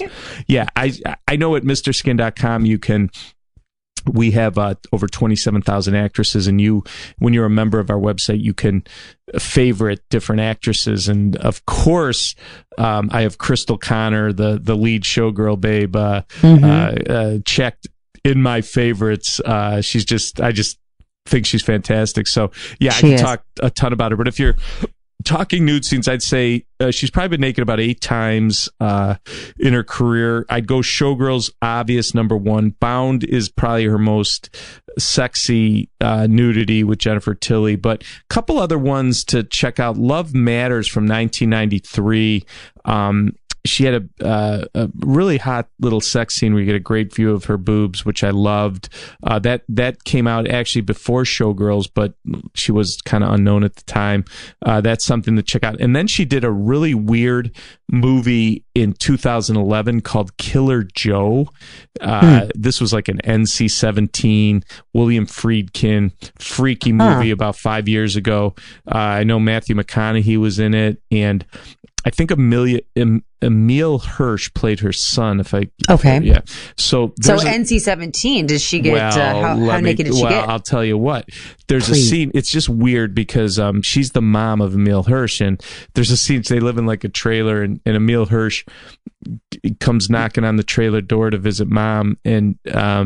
I know at MrSkin.com we have over 27,000 actresses, and when you're a member of our website, you can favorite different actresses. And of course, I have Crystal Connor, the lead showgirl babe, checked in my favorites. I just think she's fantastic. So I can talk a ton about her. But if you're talking nude scenes, I'd say she's probably been naked about 8 times in her career. I'd go Showgirls, obvious number 1. Bound is probably her most sexy nudity with Jennifer Tilly. But a couple other ones to check out. Love Matters from 1993. She had a really hot little sex scene where you get a great view of her boobs, which I loved. That came out actually before Showgirls, but she was kind of unknown at the time. That's something to check out. And then she did a really weird movie in 2011 called Killer Joe. This was like an NC-17 William Friedkin freaky movie about 5 years ago. I know Matthew McConaughey was in it, and I think Emile Hirsch played her son. Yeah. So NC-17. Does she get how naked did she get? I'll tell you what. There's a scene. It's just weird because she's the mom of Emile Hirsch, and there's a scene. They live in like a trailer, and Emile Hirsch comes knocking on the trailer door to visit mom, and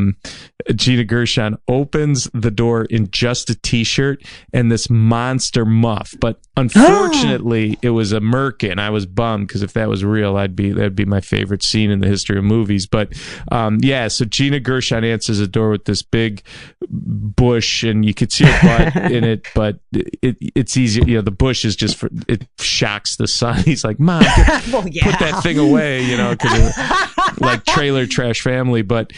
Gina Gershon opens the door in just a t-shirt and this monster muff. But unfortunately, it was a merkin. I was bummed because if that was real, that'd be my favorite scene in the history of movies. But so Gina Gershon answers the door with this big bush, and you could see her butt in it, but it's easy. The bush is just it shocks the son. He's like, "Mom, put that thing away," because like trailer trash family. But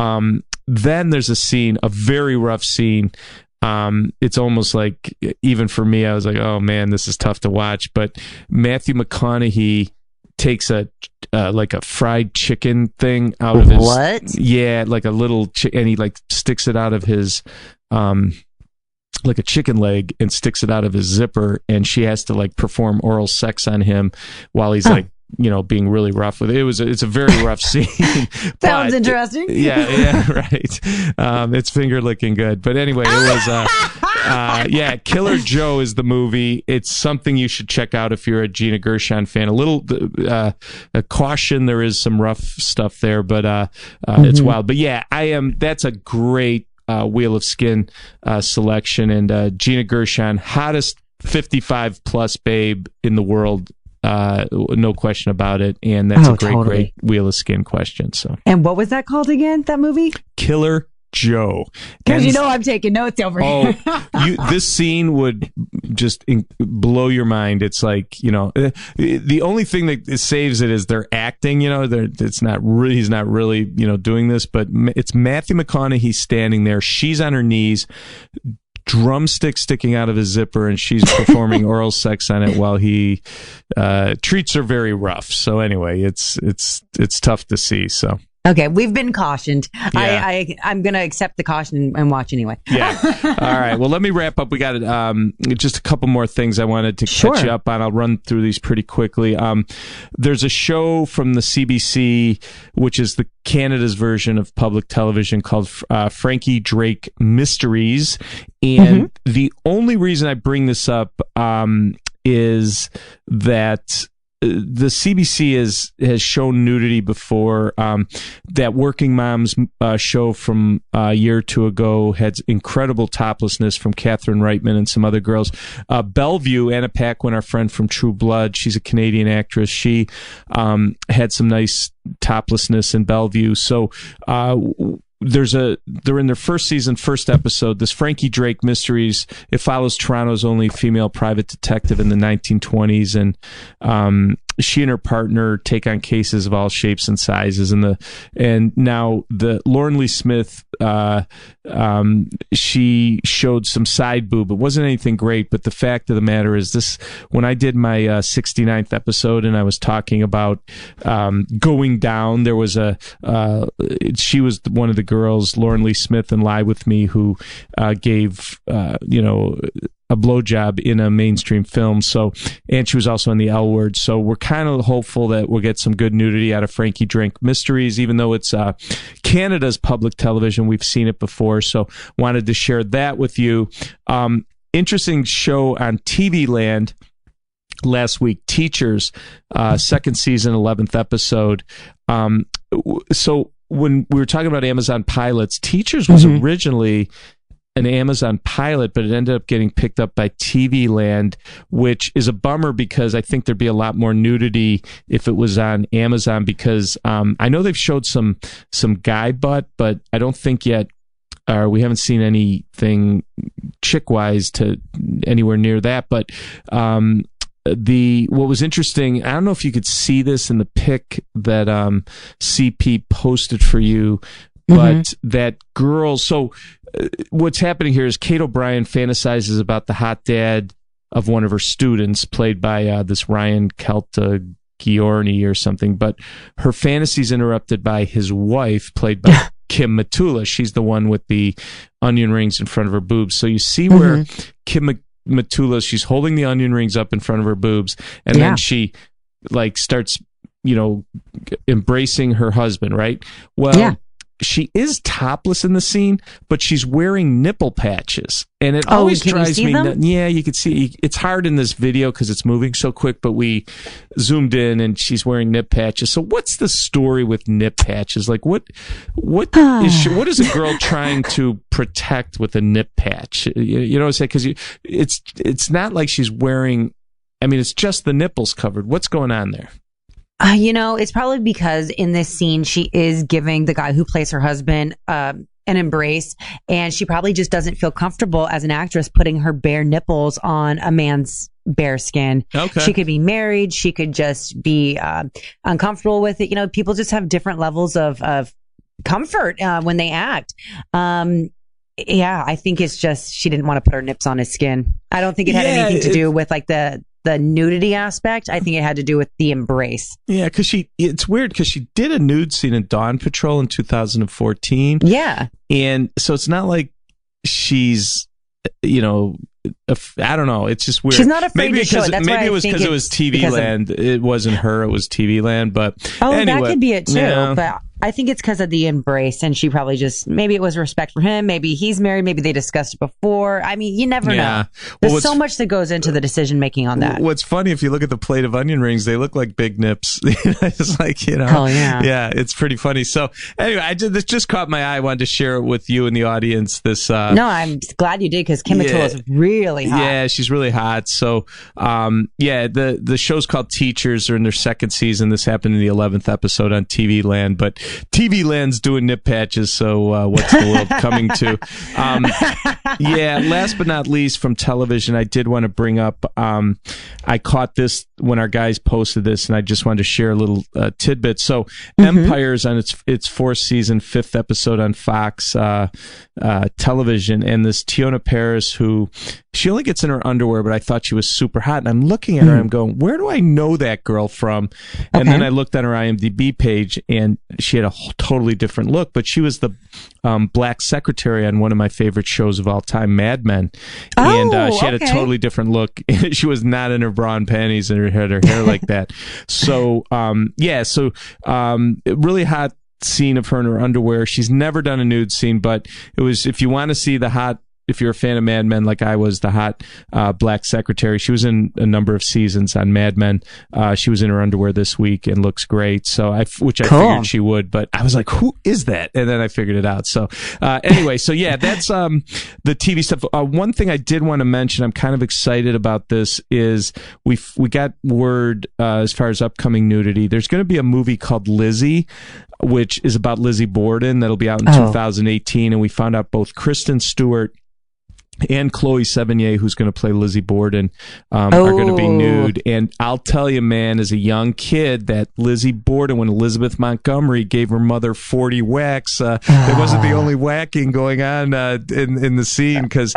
then there's a scene, a very rough scene. It's almost like, even for me, I was like, oh man, this is tough to watch. But Matthew McConaughey takes a fried chicken thing out of his like a little and he like sticks it out of his like a chicken leg and sticks it out of his zipper, and she has to like perform oral sex on him while he's like being really rough with it. It's a very rough scene. Sounds interesting. Yeah, right. It's finger licking good. But anyway, it was Killer Joe is the movie. It's something you should check out if you're a Gina Gershon fan. A little a caution, there is some rough stuff there, but it's wild. But that's a great Wheel of Skin selection, and Gina Gershon, hottest 55 plus babe in the world. No question about it, and that's a great Wheel of Skin question. So, and what was that called again? That movie, Killer Joe. Because I'm taking notes over here. This scene would just blow your mind. It's like the only thing that saves it is their acting. It's not really, he's not really doing this, but it's Matthew McConaughey standing there. She's on her knees, drumstick sticking out of his zipper, and she's performing oral sex on it while he treats her very rough. So anyway, it's tough to see. So okay, we've been cautioned. Yeah. I'm going to accept the caution and watch anyway. Yeah. All right. Well, let me wrap up. We got just a couple more things I wanted to catch you up on. I'll run through these pretty quickly. There's a show from the CBC, which is the Canada's version of public television, called Frankie Drake Mysteries. And the only reason I bring this up is that the CBC has shown nudity before. That Working Moms show from a year or two ago had incredible toplessness from Catherine Reitman and some other girls. Bellevue, Anna Paquin, our friend from True Blood, she's a Canadian actress. She had some nice toplessness in Bellevue. So they're in their first season, first episode, this Frankie Drake Mysteries. It follows Toronto's only female private detective in the 1920s, and she and her partner take on cases of all shapes and sizes. And now the Lauren Lee Smith, she showed some side boob. It wasn't anything great, but the fact of the matter is this: when I did my 69th episode and I was talking about going down, there was she was one of the girls, Lauren Lee Smith, in Lie With Me, who gave a blowjob in a mainstream film. So, and she was also in The L Word. So we're kind of hopeful that we'll get some good nudity out of Frankie Drake Mysteries, even though it's Canada's public television. We've seen it before. So wanted to share that with you. Interesting show on TV Land last week, Teachers, second season, 11th episode. So when we were talking about Amazon pilots, Teachers was originally an Amazon pilot, but it ended up getting picked up by TV Land, which is a bummer because I think there'd be a lot more nudity if it was on Amazon, because I know they've showed some guy butt, but I don't think yet we haven't seen anything chick-wise to anywhere near that. But what was interesting, I don't know if you could see this in the pic that CP posted for you, but that girl, so what's happening here is Kate O'Brien fantasizes about the hot dad of one of her students, played by this Ryan Caltagirone or something, but her fantasy is interrupted by his wife, played by Kim Matula. She's the one with the onion rings in front of her boobs. So you see where Kim Matula, she's holding the onion rings up in front of her boobs, and then she starts, embracing her husband, right? Well, she is topless in the scene, but she's wearing nipple patches. And it always drives me nuts. Yeah, you can see. It's hard in this video because it's moving so quick, but we zoomed in and she's wearing nip patches. So what's the story with nip patches? Like, what is a girl trying to protect with a nip patch? You know what I'm saying? Because it's not like she's wearing, it's just the nipples covered. What's going on there? It's probably because in this scene, she is giving the guy who plays her husband an embrace, and she probably just doesn't feel comfortable as an actress putting her bare nipples on a man's bare skin. Okay. She could be married. She could just be uncomfortable with it. People just have different levels of comfort when they act. I think it's just she didn't want to put her nips on his skin. I don't think it had anything to do with the nudity aspect. I think it had to do with the embrace. Yeah, because it's weird because she did a nude scene in Dawn Patrol in 2014. Yeah. And so it's not like she's, I don't know. It's just weird. She's not afraid to show it. That's maybe it was because it was TV Land. It wasn't her. It was TV Land. But anyway, that could be it too. Yeah. But I think it's because of the embrace, and she probably just, maybe it was respect for him. Maybe he's married. Maybe they discussed it before. You never know. There's so much that goes into the decision making on that. What's funny, if you look at the plate of onion rings, they look like big nips. It's like, Oh yeah. Yeah, it's pretty funny. So anyway, this just caught my eye. I wanted to share it with you and the audience. No, I'm glad you did, because Kim Matula is really hot. Yeah, she's really hot. So the show's called Teachers. They're in their second season. This happened in the 11th episode on TV Land, but TV Land's doing nip patches, so what's the world coming to? Last but not least, from television, I did want to bring up, I caught this when our guys posted this, and I just wanted to share a little tidbit. So Empire's on its fourth season, fifth episode on Fox television, and this Tiona Paris, who, she only gets in her underwear, but I thought she was super hot, and I'm looking at her, I'm going, where do I know that girl from? And then I looked on her IMDb page, and she had a totally different look, but she was the black secretary on one of my favorite shows of all time, Mad Men. And she had a totally different look. She was not in her bra and panties, and had her hair like that. So, really hot scene of her in her underwear. She's never done a nude scene, but it was, if you want to see the hot, if you're a fan of Mad Men like I was, the hot black secretary, she was in a number of seasons on Mad Men. She was in her underwear this week and looks great. So I figured she would, but I was like, who is that? And then I figured it out. So anyway, so yeah, that's the TV stuff. One thing I did want to mention, I'm kind of excited about this, is we got word as far as upcoming nudity. There's going to be a movie called Lizzie which is about Lizzie Borden. That'll be out in 2018. And we found out both Kristen Stewart and Chloe Sevigny, who's going to play Lizzie Borden, are going to be nude. And I'll tell you, man, as a young kid, that Lizzie Borden, when Elizabeth Montgomery gave her mother 40 whacks, there wasn't the only whacking going on in the scene, because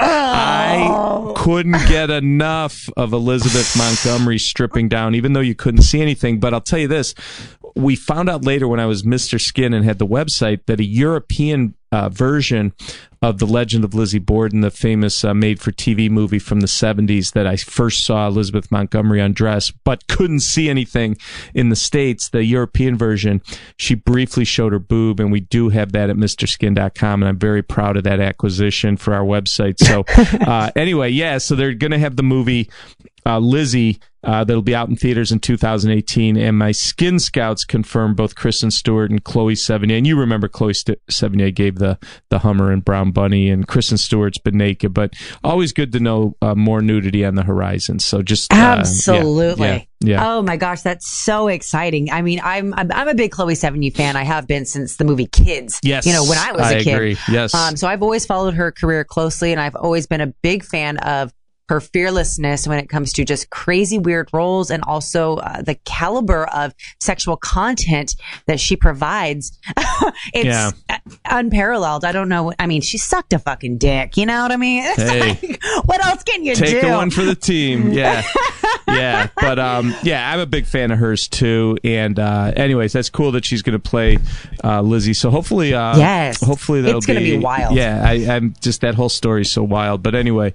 I couldn't get enough of Elizabeth Montgomery stripping down, even though you couldn't see anything. But I'll tell you this, we found out later when I was Mr. Skin and had the website that a European version of The Legend of Lizzie Borden, the famous made-for-TV movie from the 70s that I first saw Elizabeth Montgomery undress, but couldn't see anything in the States, the European version, she briefly showed her boob, and we do have that at MrSkin.com, and I'm very proud of that acquisition for our website. So anyway, yeah, so they're going to have the movie Lizzie that'll be out in theaters in 2018, and my Skin Scouts confirmed both Kristen Stewart and Chloe Sevigny. And you remember Chloe Sevigny gave the Hummer and Brown Bunny, and Kristen Stewart's been naked, but always good to know more nudity on the horizon. So just absolutely. Yeah. Oh my gosh, that's so exciting. I mean, I'm a big Chloe Sevigny fan. I have been since the movie Kids. Yes. You know, when I was a kid. Agree. Yes. So I've always followed her career closely, and I've always been a big fan of her fearlessness when it comes to just crazy weird roles, and also the caliber of sexual content that she provides. It's unparalleled. I don't know. I mean, she sucked a fucking dick. You know what I mean? It's like, what else can you do? Take a one for the team. Yeah. Yeah. But I'm a big fan of hers too. And anyways, that's cool that she's going to play Lizzie. So hopefully, hopefully that'll it's going to be wild. Yeah. I'm just, that whole story is so wild. But anyway,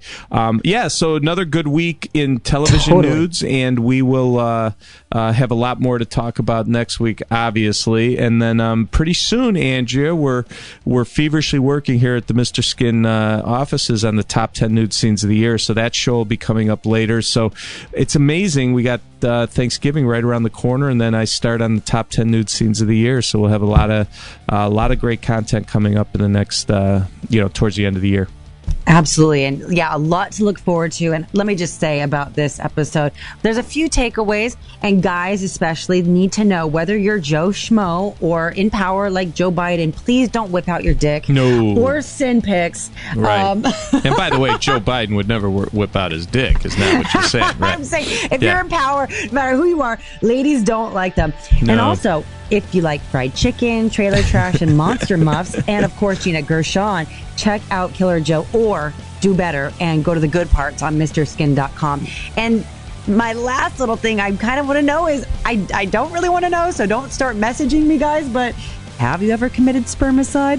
so another good week in television nudes, and we will have a lot more to talk about next week, obviously. And then pretty soon, Andrea, we're feverishly working here at the Mr. Skin offices on the top 10 nude scenes of the year. So that show will be coming up later. So it's amazing. We got Thanksgiving right around the corner, and then I start on the top 10 nude scenes of the year. So we'll have a lot of great content coming up in the next, towards the end of the year. Absolutely. And a lot to look forward to. And let me just say about this episode, there's a few takeaways, and guys especially need to know, whether you're Joe Schmo or in power like Joe Biden, please don't whip out your dick. No. Or sin pics. Right. And by the way, Joe Biden would never whip out his dick. Isn't that what you're saying? Right? I'm saying, if you're in power, no matter who you are, ladies don't like them. No. And also, if you like fried chicken, trailer trash, and monster muffs, and of course Gina Gershon, check out Killer Joe, or do better and go to the good parts on MrSkin.com. And my last little thing I kind of want to know is, I don't really want to know, so don't start messaging me, guys, but have you ever committed spermicide?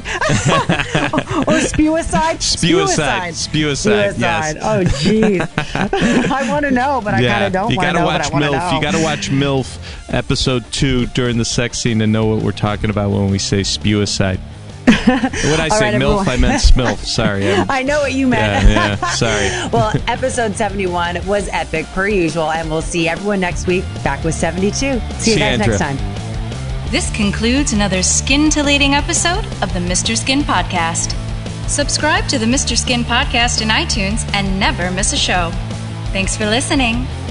Or spewicide? Spewicide, yes. Oh, jeez. I want to know, but I kind of don't want to know, but I want to know. You got to watch MILF episode 2 during the sex scene to know what we're talking about when we say spewicide. When I say MILF, I meant SMILF. Sorry. I know what you meant. Yeah, sorry. Well, episode 71 was epic, per usual, and we'll see everyone next week, back with 72. See you guys next time. This concludes another scintillating episode of the Mr. Skin Podcast. Subscribe to the Mr. Skin Podcast in iTunes and never miss a show. Thanks for listening.